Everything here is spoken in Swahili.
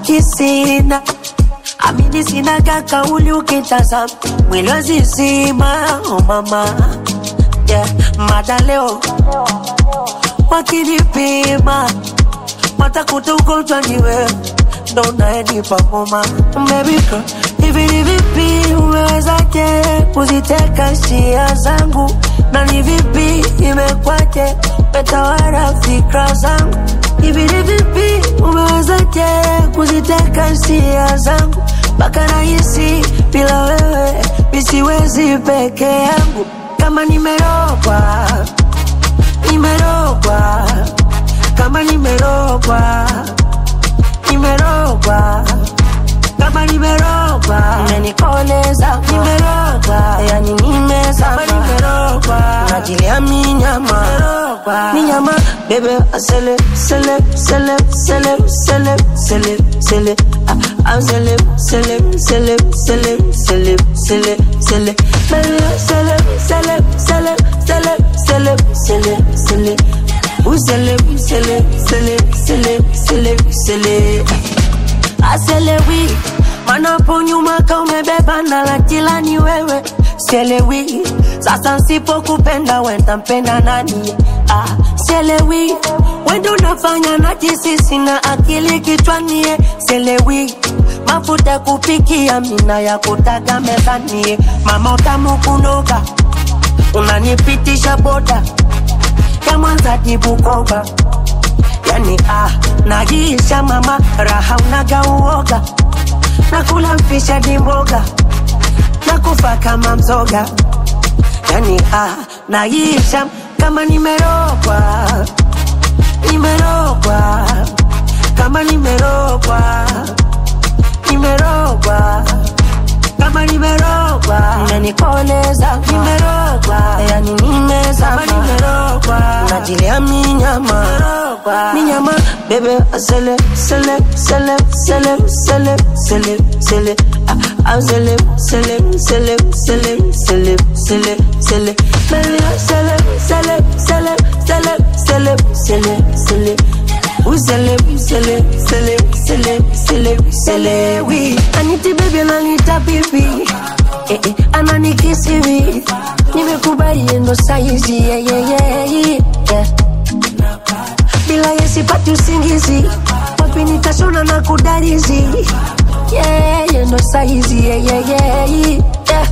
kisina. Amini sina kauli ukitazama mwili wazizima. Oh mama, yeah, madaleo wakinipima watakuta ugonjwa ni wewe ndo unayenipa homa. Baby girl, hivi vipi umewezaje kuziteka hisia zangu? Na ni vipi imekwaje umetawala fikra zangu? Hivi vipi umewezaje kuziteka hisia zangu? Mpaka nahisi bila wewe misiwezi peke yangu. Kama nimerogwa, nimerogwa. Kama nimerogwa, nimerogwa. Kama nimerogwa, umenikoleza. Nimerogwa, yani nimezama. Nimerogwa, najilia minyama. Minyama, bebe, asele, sele, sele, sele, sele, sele, sele. I'm sele, sele, sele, sele, sele, sele, sele. Bebe, sele, sele, sele, sele, sele, sele, sele. Usele, usele, sele, sele, sele, sele. Aselewi, manapo nyuma ka umebeba na la kila ni wewe. Selewi, sasa nsipo kupenda wenda mpenda nani? Selewi, wendo unafanya na jisisi na akili kichwani. Selewi, mafuta kupikia mina ya kutaka mezani. Mama utamu kunoga, unanipitisha boda kama za Bukoba. Yani naisha mama, raha unaga uoga. Nakula mfisha di mboga, nakufa kama mzoga. Yani naisha kama nimerogwa, nimerogwa. Kama nimerogwa, nimerogwa. Kama nimerogwa, umenikoleza. Nimerogwa, yani nimezama. Kama nimerogwa, najilia minyama. Minyama, bebe, asele, sele, sele, sele, sele, sele, sele. I'm sele, sele, sele, sele, sele, sele, sele. Bebe, sele, sele, sele, sele, sele, sele, sele. Usele, usele, sele, sele, sele, sele. We, aniti baby, ananita bibi. Ananikisi mi, nimekubali endo saizi. Yeah, yeah, yeah, yeah. Bila yesi pati usingizi, wapi nitashona na kudarizi. Yeah, endo saizi. Yeah, yeah, yeah, yeah.